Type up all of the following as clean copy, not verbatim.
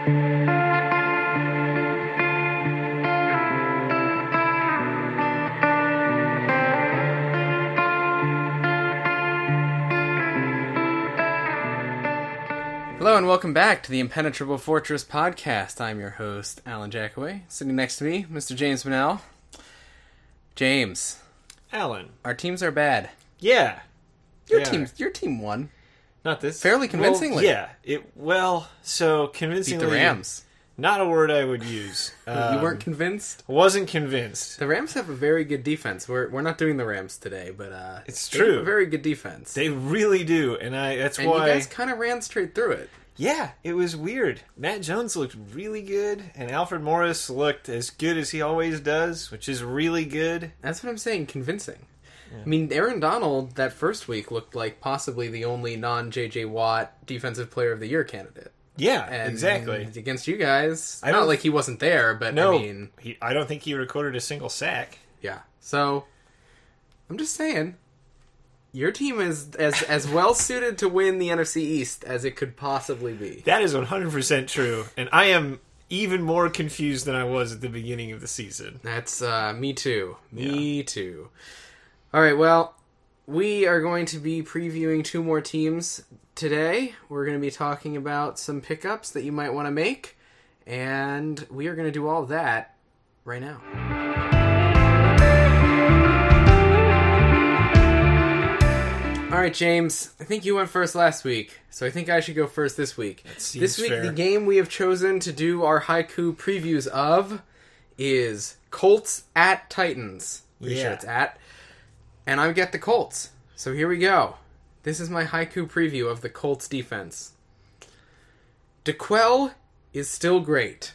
Hello and welcome back to the Impenetrable Fortress podcast. I'm your host, Alan Jackaway. Sitting next to me, Mr. James Manel. James. Alan. Our teams are bad. Yeah. Your team won. Not this. Fairly convincingly. So convincingly. Beat the Rams. Not a word I would use. You weren't convinced? Wasn't convinced. The Rams have a very good defense. We're not doing the Rams today, but it's they true. have a very good defense. They really do, and that's why you guys kind of ran straight through it. Yeah, it was weird. Matt Jones looked really good, and Alfred Morris looked as good as he always does, which is really good. That's what I'm saying, convincing. Yeah. I mean, Aaron Donald, that first week, looked like possibly the only non-J.J. Watt Defensive Player of the Year candidate. Yeah, and exactly. Against you guys, not like he wasn't there, but no, I mean... I don't think he recorded a single sack. Yeah, so, I'm just saying... Your team is as well suited to win the NFC East as it could possibly be. That is 100% true, and I am even more confused than I was at the beginning of the season. That's me too. Me too. All right, well, we are going to be previewing two more teams today. We're going to be talking about some pickups that you might want to make, and we are going to do all of that right now. All right, James, I think you went first last week, so I think I should go first this week. This week, fair. The game we have chosen to do our haiku previews of is Colts at Titans. Pretty sure it's at. And I get the Colts. So here we go. This is my haiku preview of the Colts defense. DeQuell is still great.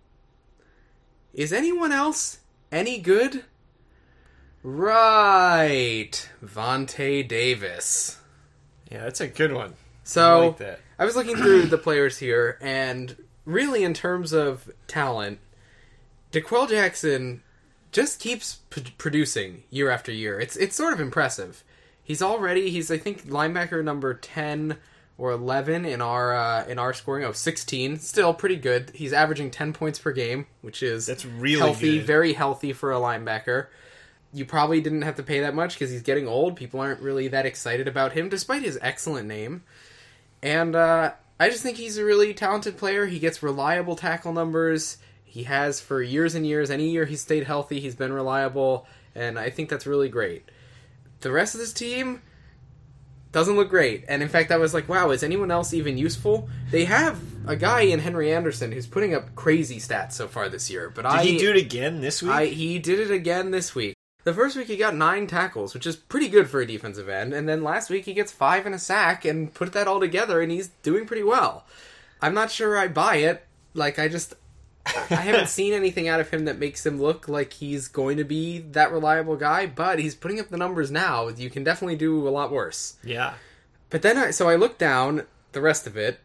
Is anyone else any good? Right. Vontae Davis. Yeah, that's a good one. So, I like that. I was looking through the players here, and really in terms of talent, DeQuell Jackson just keeps producing year after year. It's sort of impressive. He's I think, linebacker number 10 or 11 in our scoring. 16. Still pretty good. He's averaging 10 points per game, which is that's really healthy, good. Very healthy for a linebacker. You probably didn't have to pay that much because he's getting old. People aren't really that excited about him, despite his excellent name. And I just think he's a really talented player. He gets reliable tackle numbers. He has for years and years. Any year he's stayed healthy, he's been reliable. And I think that's really great. The rest of this team doesn't look great. And in fact, I was like, wow, is anyone else even useful? They have a guy in Henry Anderson who's putting up crazy stats so far this year. But Did he do it again this week? He did it again this week. The first week he got 9 tackles, which is pretty good for a defensive end, and then last week he gets 5 and a sack, and put that all together, and he's doing pretty well. I'm not sure I buy it. I haven't seen anything out of him that makes him look like he's going to be that reliable guy, but he's putting up the numbers now. You can definitely do a lot worse. Yeah. But then, I looked down the rest of it.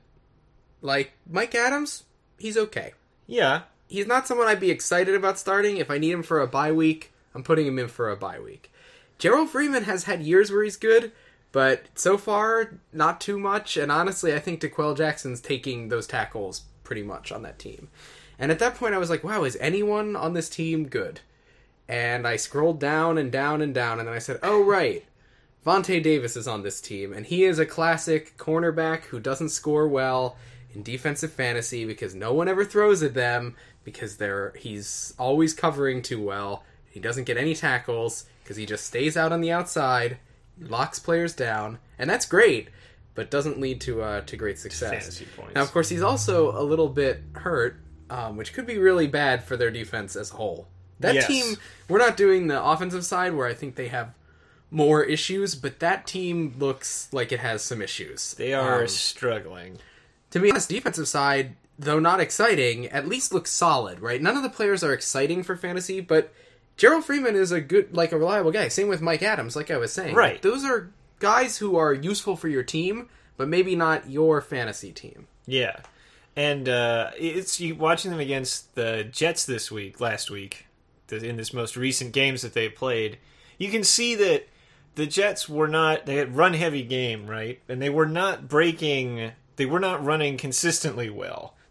Mike Adams, he's okay. Yeah. He's not someone I'd be excited about starting. If I need him for a bye week, I'm putting him in for a bye week. Gerald Freeman has had years where he's good, but so far, not too much. And honestly, I think DeQuell Jackson's taking those tackles pretty much on that team. And at that point, I was like, wow, is anyone on this team good? And I scrolled down and down and down, and then I said, oh, right. Vontae Davis is on this team, and he is a classic cornerback who doesn't score well in defensive fantasy because no one ever throws at them because he's always covering too well. He doesn't get any tackles because he just stays out on the outside, locks players down, and that's great, but doesn't lead to great success. Fantasy points. Now, of course, he's also a little bit hurt, which could be really bad for their defense as a whole. That team, we're not doing the offensive side where I think they have more issues, but that team looks like it has some issues. They are struggling. To be honest, defensive side, though not exciting, at least looks solid, right? None of the players are exciting for fantasy, but Gerald Freeman is a reliable guy. Same with Mike Adams, like I was saying. Right. Those are guys who are useful for your team, but maybe not your fantasy team. Yeah. And it's watching them against the Jets last week, in this most recent games that they played, you can see that the Jets they had run-heavy game, right? And they were not running consistently well.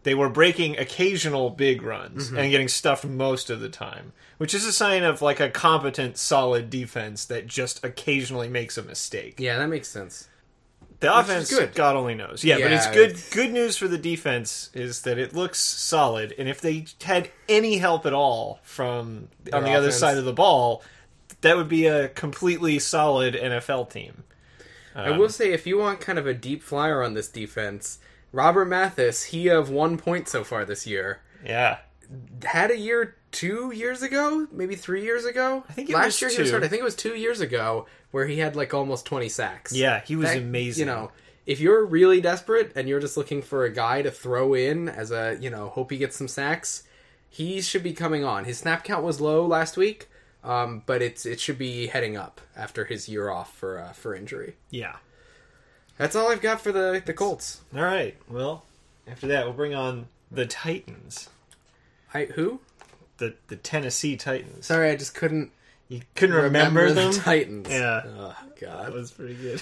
they were breaking occasional big runs and getting stuffed most of the time, which is a sign of like a competent, solid defense that just occasionally makes a mistake. Yeah, that makes sense. The offense, good. God only knows. Yeah, but Yeah, it's good. Good news for the defense is that it looks solid, and if they had any help at all from on the other offense. side of the ball, that would be a completely solid NFL team. I will say, if you want kind of a deep flyer on this defense, Robert Mathis, he of 1 point so far this year, Yeah. had a year 2 years ago, maybe 3 years ago. I think it last was year he 2. was hurt. I think it was 2 years ago where he had like almost 20 sacks. Yeah, he was That- amazing. You know, if you're really desperate and you're just looking for a guy to throw in as a, hope he gets some sacks, he should be coming on. His snap count was low last week, but it should be heading up after his year off for injury. Yeah. That's all I've got for the Colts. All right. Well, after that, we'll bring on the Titans. Who? The Tennessee Titans. Sorry, I just couldn't You couldn't remember them? the Titans. Yeah. Oh, God. That was pretty good.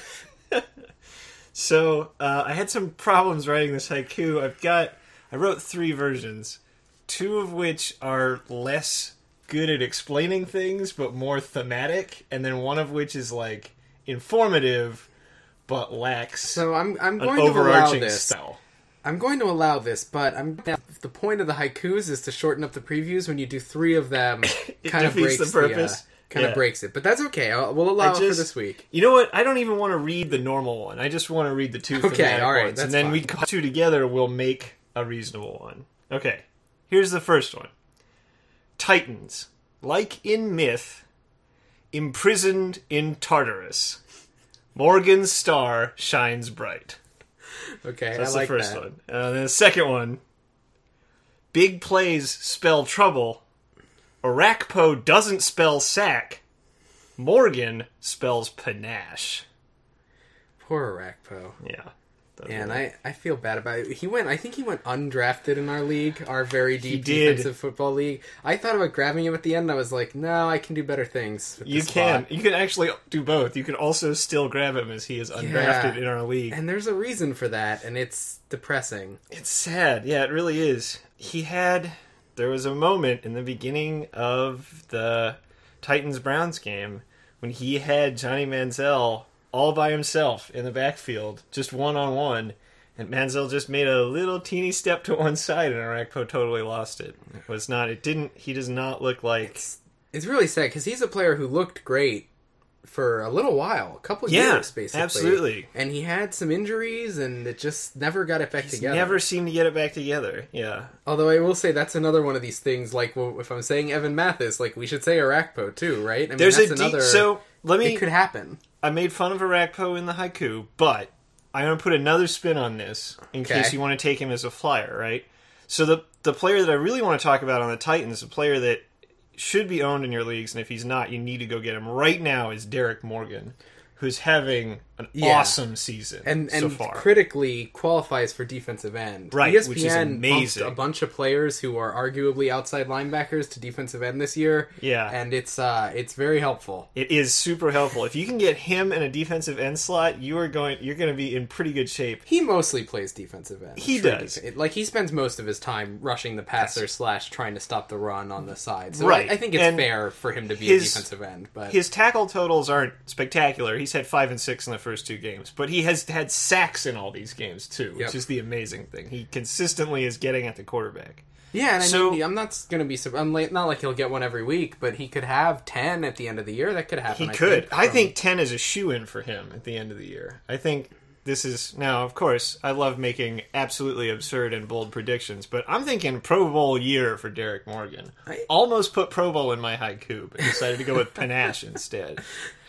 So, I had some problems writing this haiku. I wrote 3 versions, 2 of which are less good at explaining things, but more thematic, and then one of which is, like, informative, but lacks So I'm an going to allow overarching this. style. I'm going to allow this, but the point of the haikus is to shorten up the previews. When you do 3 of them, kind of defeats breaks the purpose. Kind Yeah. of breaks it. But that's okay. We'll allow it for this week. You know what? I don't even want to read the normal one. I just want to read the 2 thematic all right, ones. that's And then fine. we cut 2 together, we'll make a reasonable one. Okay. Here's the first one. Titans, like in myth, imprisoned in Tartarus. Morgan's star shines bright. Okay, That's I like the first that. one. Then the second one. Big plays spell trouble. Arakpo doesn't spell sack. Morgan spells panache. Poor Arakpo. Yeah. Man, I feel bad about it. I think he went undrafted in our league, our very deep did. defensive football league. I thought about grabbing him at the end, and I was like, no, I can do better things with You this can. spot. You can actually do both. You can also still grab him as he is undrafted in our league. And there's a reason for that, and it's depressing. It's sad. Yeah, it really is. There was a moment in the beginning of the Titans-Browns game when he had Johnny Manziel all by himself in the backfield, just one-on-one, and Manziel just made a little teeny step to one side, and Arakpo totally lost it. He does not look like... It's really sad, because he's a player who looked great for a little while, a couple of Yeah, years, basically. absolutely. And he had some injuries, and it just never got it back together. Never seemed to get it back together. Yeah. Although I will say that's another one of these things, like, well, if I'm saying Evan Mathis, like, we should say Arakpo, too, right? I mean, There's that's it could happen. I made fun of Arakpo in the haiku, but I'm going to put another spin on this in case you want to take him as a flyer, right? So the player that I really want to talk about on the Titans, a player that should be owned in your leagues, and if he's not, you need to go get him right now, is Derek Morgan, who's having an awesome season and so far. critically qualifies for defensive end. Right, ESPN which is amazing. bumped a bunch of players who are arguably outside linebackers to defensive end this year. Yeah. And it's very helpful. It is super helpful. If you can get him in a defensive end slot, you're going to be in pretty good shape. He mostly plays defensive end. He does. He spends most of his time rushing the passer / trying to stop the run on the side. So Right. I think it's And fair for him to be a defensive end. But his tackle totals aren't spectacular. He's had 5 and 6 in the first 2 games, but he has had sacks in all these games too, which is the amazing thing. He consistently is getting at the quarterback. yeah, and So- I'm not going to be not like he'll get one every week, but he could have 10 at the end of the year. That could happen. I think 10 is a shoo-in for him at the end of the year. I think this is now, of course, I love making absolutely absurd and bold predictions, but I'm thinking Pro Bowl year for Derek Morgan. I almost put Pro Bowl in my haiku, but decided to go with panache instead.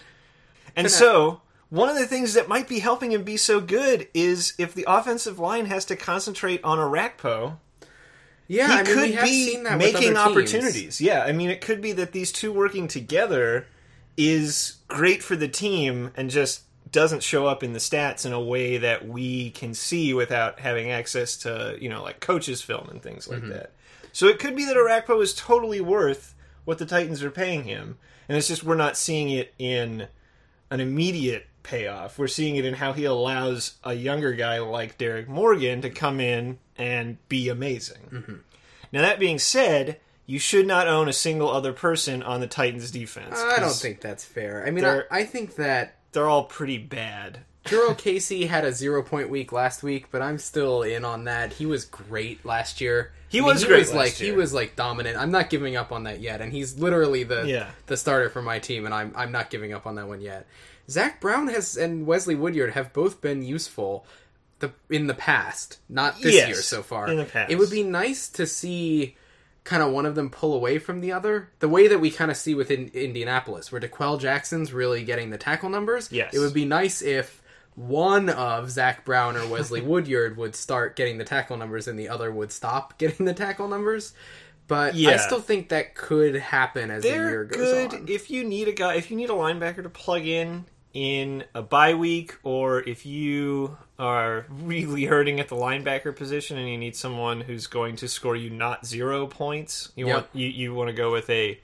And so, one of the things that might be helping him be so good is if the offensive line has to concentrate on Arakpo, Yeah, he we could have be seen that making with other teams. opportunities. Yeah, I mean, it could be that these two working together is great for the team and just doesn't show up in the stats in a way that we can see without having access to, like coaches' film and things like that. So it could be that Arakpo is totally worth what the Titans are paying him, and it's just we're not seeing it in an immediate payoff. We're seeing it in how he allows a younger guy like Derek Morgan to come in and be amazing. Mm-hmm. Now, that being said, you should not own a single other person on the Titans defense. I don't think that's fair. I mean, I think that they're all pretty bad. Jurel Casey had a 0-point week last week, but I'm still in on that. He was great last year. He was great last year. He was like dominant. I'm not giving up on that yet, and he's literally the starter for my team, and I'm not giving up on that one yet. Zach Brown and Wesley Woodyard have both been useful in the past, not this year so far. In the past. It would be nice to see kind of one of them pull away from the other, the way that we kind of see within Indianapolis, where DeQuell Jackson's really getting the tackle numbers. Yes. It would be nice if one of Zach Brown or Wesley Woodyard would start getting the tackle numbers and the other would stop getting the tackle numbers. But I still think that could happen as the year goes on. If you need a linebacker to plug in a bye week, or if you are really hurting at the linebacker position and you need someone who's going to score you not 0 points, you want to go with a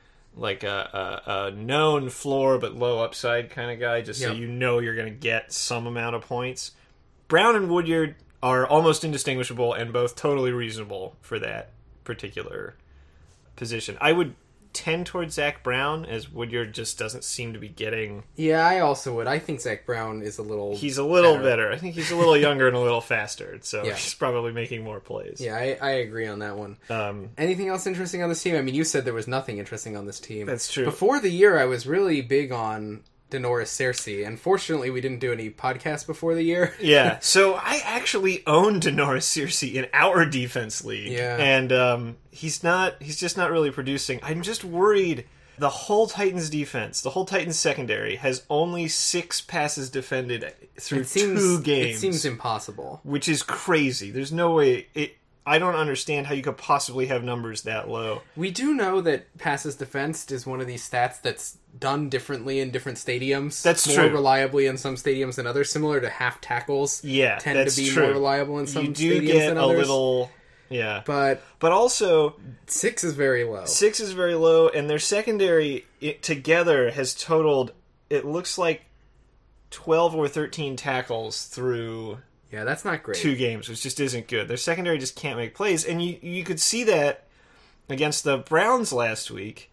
known floor but low upside kind of guy, just so you know you're going to get some amount of points. Brown and Woodyard are almost indistinguishable and both totally reasonable for that particular position. I would tend towards Zach Brown, as Woodyard just doesn't seem to be getting... Yeah, I also would. I think Zach Brown is He's a little better. I think he's a little younger and a little faster, so he's probably making more plays. Yeah, I agree on that one. Anything else interesting on this team? I mean, you said there was nothing interesting on this team. That's true. Before the year, I was really big on Denoris Searcy. Unfortunately, we didn't do any podcasts before the year. Yeah, so I actually own Denoris Searcy in our defense league. Yeah. And he's just not really producing. I'm just worried. The whole Titans defense, the whole Titans secondary, has only 6 passes defended through 2 games. It seems impossible. Which is crazy. There's no way... I don't understand how you could possibly have numbers that low. We do know that passes defensed is one of these stats that's done differently in different stadiums. That's more true. reliably in some stadiums than others, similar to half tackles. Yeah, tend that's to be true. more reliable in some you do stadiums get than a others. little... Yeah. But also... 6 is very low. 6 is very low, and their secondary together has totaled, it looks like, 12 or 13 tackles through... Yeah, that's not great. 2 games, which just isn't good. Their secondary just can't make plays, and you could see that against the Browns last week.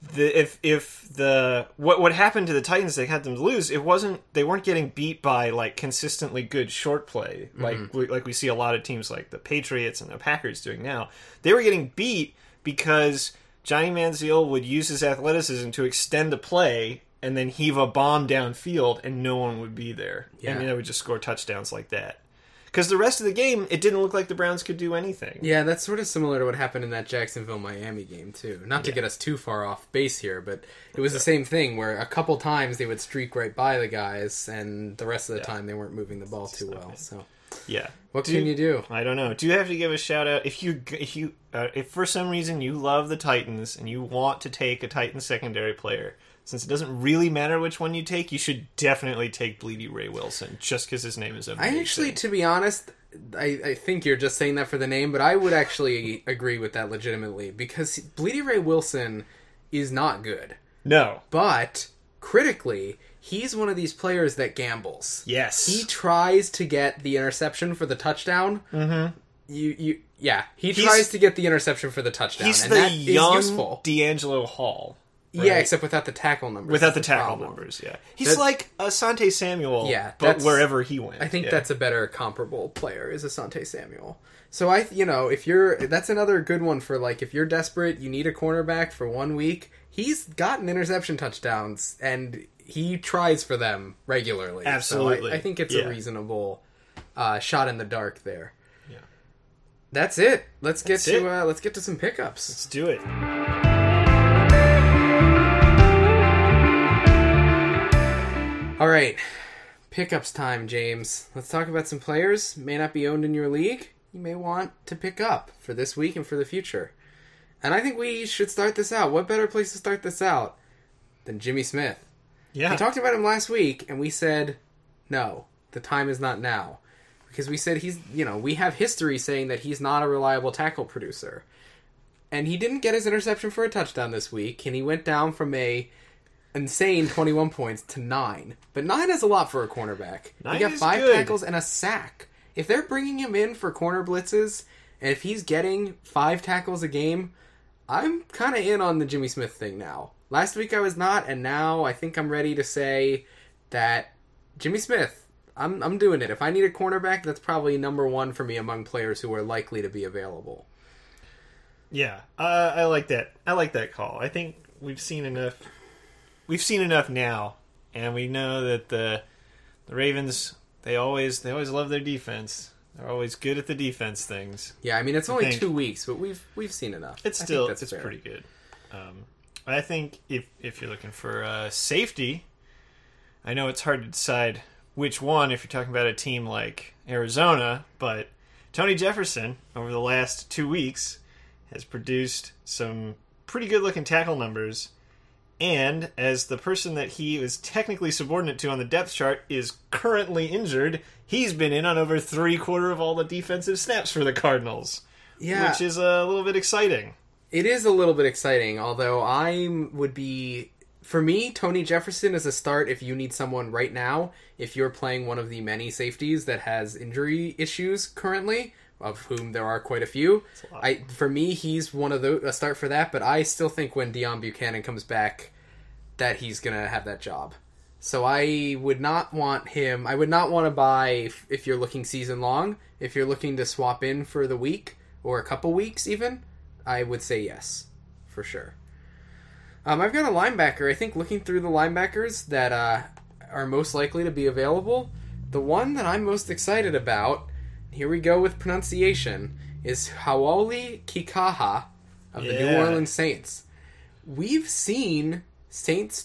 What happened to the Titans, they had them lose. They weren't getting beat by like consistently good short play, like we see a lot of teams like the Patriots and the Packers doing now. They were getting beat because Johnny Manziel would use his athleticism to extend the play and then heave a bomb downfield, and no one would be there. Yeah. And they would just score touchdowns like that. Because the rest of the game, it didn't look like the Browns could do anything. Yeah, that's sort of similar to what happened in that Jacksonville-Miami game, too. Not to get us too far off base here, but it was the same thing, where a couple times they would streak right by the guys, and the rest of the time they weren't moving the ball too well. So, yeah. What can you do? I don't know. Do you have to give a shout-out? If for some reason you love the Titans, and you want to take a Titans secondary player... Since it doesn't really matter which one you take, you should definitely take Bleedy Ray Wilson, just because his name is amazing. I actually, to be honest, I think you're just saying that for the name, but I would actually agree with that legitimately, because Bleedy Ray Wilson is not good. No. But, critically, he's one of these players that gambles. Yes. He tries to get the interception for the touchdown. Mm-hmm. He tries to get the interception for the touchdown. He's and the that young is useful. D'Angelo Hall. Right? Yeah, except without the tackle numbers. Without the tackle numbers, yeah. He's like Asante Samuel, but wherever he went. I think that's a better comparable player, is Asante Samuel. So that's another good one for, like, if you're desperate, you need a cornerback for 1 week, he's gotten interception touchdowns, and he tries for them regularly. Absolutely. So I think it's a reasonable shot in the dark there. Yeah. That's it. Let's get to some pickups. Let's do it. All right, pickups time, James. Let's talk about some players may not be owned in your league. You may want to pick up for this week and for the future. And I think we should start this out. What better place to start this out than Jimmy Smith? Yeah. We talked about him last week, and we said, no, the time is not now. Because we said we have history saying that he's not a reliable tackle producer. And he didn't get his interception for a touchdown this week, and he went down from an insane 21 points to 9. But 9 is a lot for a cornerback. He 9 got is 5 good. tackles and a sack. If they're bringing him in for corner blitzes, and if he's getting 5 tackles a game, I'm kind of in on the Jimmy Smith thing now. Last week I was not, and now I think I'm ready to say that Jimmy Smith, I'm doing it. If I need a cornerback, that's probably number 1 for me among players who are likely to be available. Yeah, I like that. I like that call. I think we've seen enough. We've seen enough now, and we know that the Ravens they always love their defense. They're always good at the defense things. Yeah, I mean it's only 2 weeks, but we've seen enough. It's fair. pretty good. I think if you're looking for safety, I know it's hard to decide which one if you're talking about a team like Arizona, but Tony Jefferson over the last 2 weeks has produced some pretty good-looking tackle numbers, and as the person that he was technically subordinate to on the depth chart is currently injured, he's been in on over 3/4 of all the defensive snaps for the Cardinals, which is a little bit exciting. It is a little bit exciting, although for me, Tony Jefferson is a start if you need someone right now, if you're playing one of the many safeties that has injury issues currently, of whom there are quite a few. For me, he's one of a start for that, but I still think when Deion Buchanan comes back that he's going to have that job. So I would not want him. I would not want to buy if you're looking season long. If you're looking to swap in for the week or a couple weeks even, I would say yes, for sure. I've got a linebacker. I think looking through the linebackers that are most likely to be available, the one that I'm most excited about, here we go with pronunciation, is Hau'oli Kikaha of the New Orleans Saints. We've seen Saints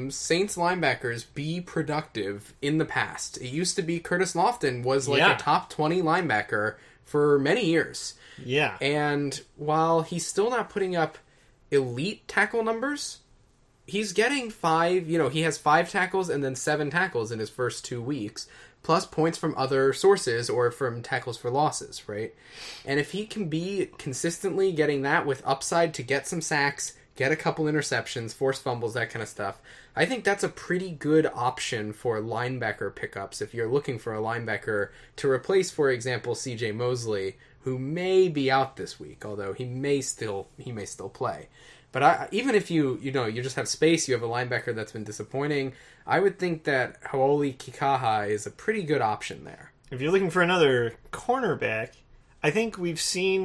linebackers be productive in the past. It used to be Curtis Lofton was a top 20 linebacker for many years. Yeah. And while he's still not putting up elite tackle numbers, he's getting 5, he has 5 tackles and then 7 tackles in his first 2 weeks, plus points from other sources or from tackles for losses, right? And if he can be consistently getting that with upside to get some sacks, get a couple interceptions, force fumbles, that kind of stuff, I think that's a pretty good option for linebacker pickups if you're looking for a linebacker to replace, for example, C.J. Mosley, who may be out this week, although he may still play. But even if you just have space, you have a linebacker that's been disappointing, I would think that Hau'oli Kikaha is a pretty good option there. If you're looking for another cornerback, I think we've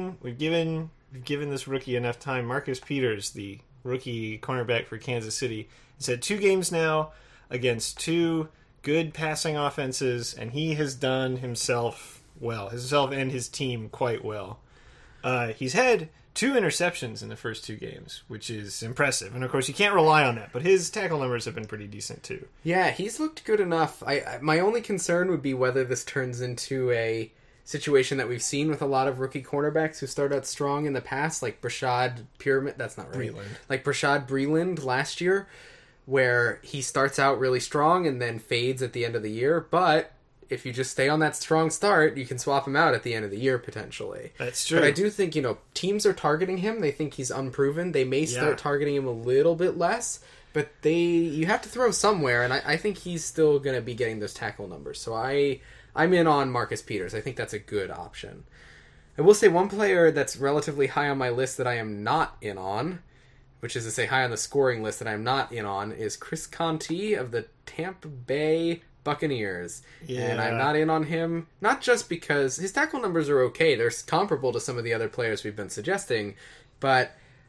given this rookie enough time. Marcus Peters, the rookie cornerback for Kansas City, has had 2 games now against 2 good passing offenses, and he has done himself and his team quite well. He's had 2 interceptions in the first 2 games, which is impressive. And, of course, you can't rely on that, but his tackle numbers have been pretty decent, too. Yeah, he's looked good enough. My only concern would be whether this turns into a situation that we've seen with a lot of rookie cornerbacks who start out strong in the past, like Brashad Pyramid. That's not right. Like Brashad Breeland last year, where he starts out really strong and then fades at the end of the year, but if you just stay on that strong start, you can swap him out at the end of the year, potentially. That's true. But I do think, teams are targeting him. They think he's unproven. They may start targeting him a little bit less, but you have to throw somewhere, and I think he's still going to be getting those tackle numbers. So I'm in on Marcus Peters. I think that's a good option. I will say one player that's relatively high on my list that I am not in on, which is to say high on the scoring list that I'm not in on, is Chris Conte of the Tampa Bay Buccaneers. Yeah. And I'm not in on him, not just because his tackle numbers are okay. They're comparable to some of the other players we've been suggesting, but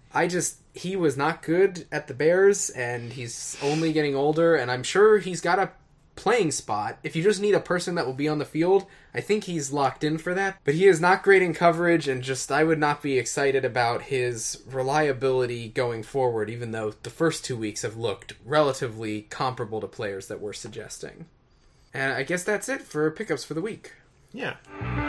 he was not good at the Bears, and he's only getting older, and I'm sure he's got a playing spot. If you just need a person that will be on the field, I think he's locked in for that. But he is not great in coverage, and I would not be excited about his reliability going forward, even though the first 2 weeks have looked relatively comparable to players that we're suggesting. And I guess that's it for pickups for the week. Yeah.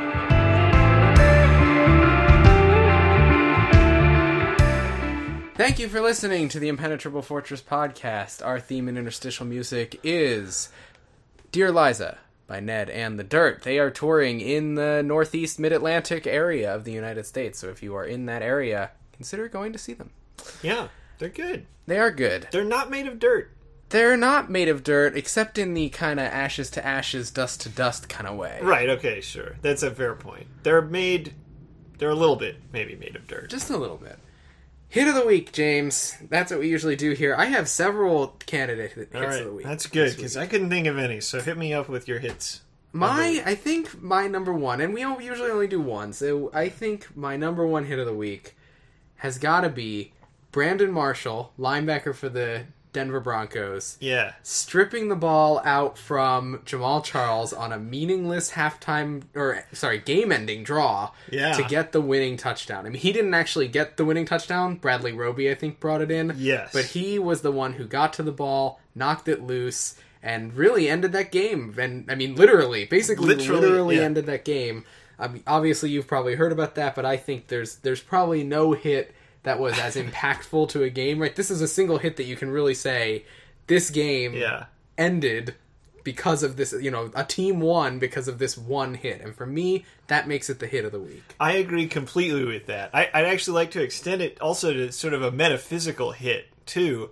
Thank you for listening to the Impenetrable Fortress podcast. Our theme and interstitial music is Dear Liza by Ned and the Dirt. They are touring in the northeast mid-Atlantic area of the United States, so if you are in that area, consider going to see them. Yeah, they're good. They are good. They're not made of dirt. They're not made of dirt, except in the kind of ashes to ashes, dust to dust kind of way. Right, okay, sure. That's a fair point. They're a little bit maybe made of dirt. Just a little bit. Hit of the week, James. That's what we usually do here. I have several candidate hits of the week. That's good, because I couldn't think of any, so hit me up with your hits. I think my number one, and we usually only do one, so I think my number one hit of the week has got to be Brandon Marshall, linebacker for the Denver Broncos, stripping the ball out from Jamal Charles on a meaningless game-ending draw to get the winning touchdown. I mean, he didn't actually get the winning touchdown. Bradley Roby, I think, brought it in. Yes. But he was the one who got to the ball, knocked it loose, and really ended that game. And, I mean, literally ended that game. I mean, obviously, you've probably heard about that, but I think there's probably no hit that was as impactful to a game, right? This is a single hit that you can really say, this game ended because of this, a team won because of this one hit. And for me, that makes it the hit of the week. I agree completely with that. I'd actually like to extend it also to sort of a metaphysical hit, too.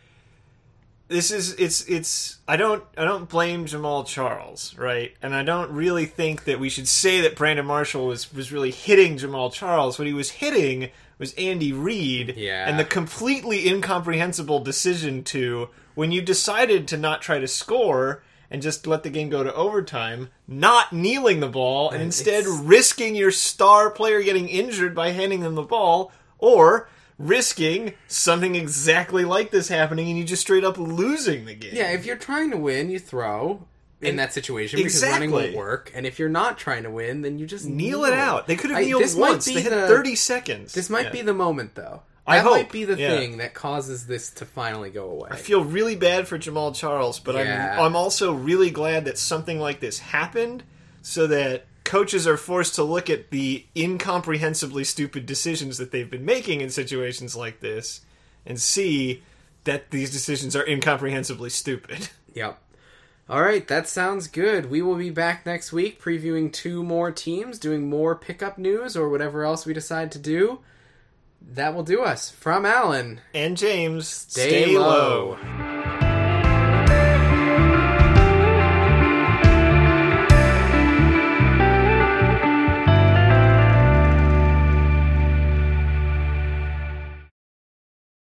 I don't blame Jamal Charles, right? And I don't really think that we should say that Brandon Marshall was really hitting Jamal Charles. What he was hitting was Andy Reid, and the completely incomprehensible decision when you decided to not try to score and just let the game go to overtime, not kneeling the ball and instead risking your star player getting injured by handing them the ball, or risking something exactly like this happening and you just straight up losing the game. Yeah, if you're trying to win, you throw in that situation because running won't work. And if you're not trying to win, then you just kneel it out. They could have kneeled once. They had 30 seconds. This might be the moment, though. That might be the thing that causes this to finally go away. I feel really bad for Jamal Charles, but I'm also really glad that something like this happened so that coaches are forced to look at the incomprehensibly stupid decisions that they've been making in situations like this and see that these decisions are incomprehensibly stupid. Yep. All right, that sounds good. We will be back next week previewing 2 more teams, doing more pickup news or whatever else we decide to do. That will do us. From Alan and James, stay low.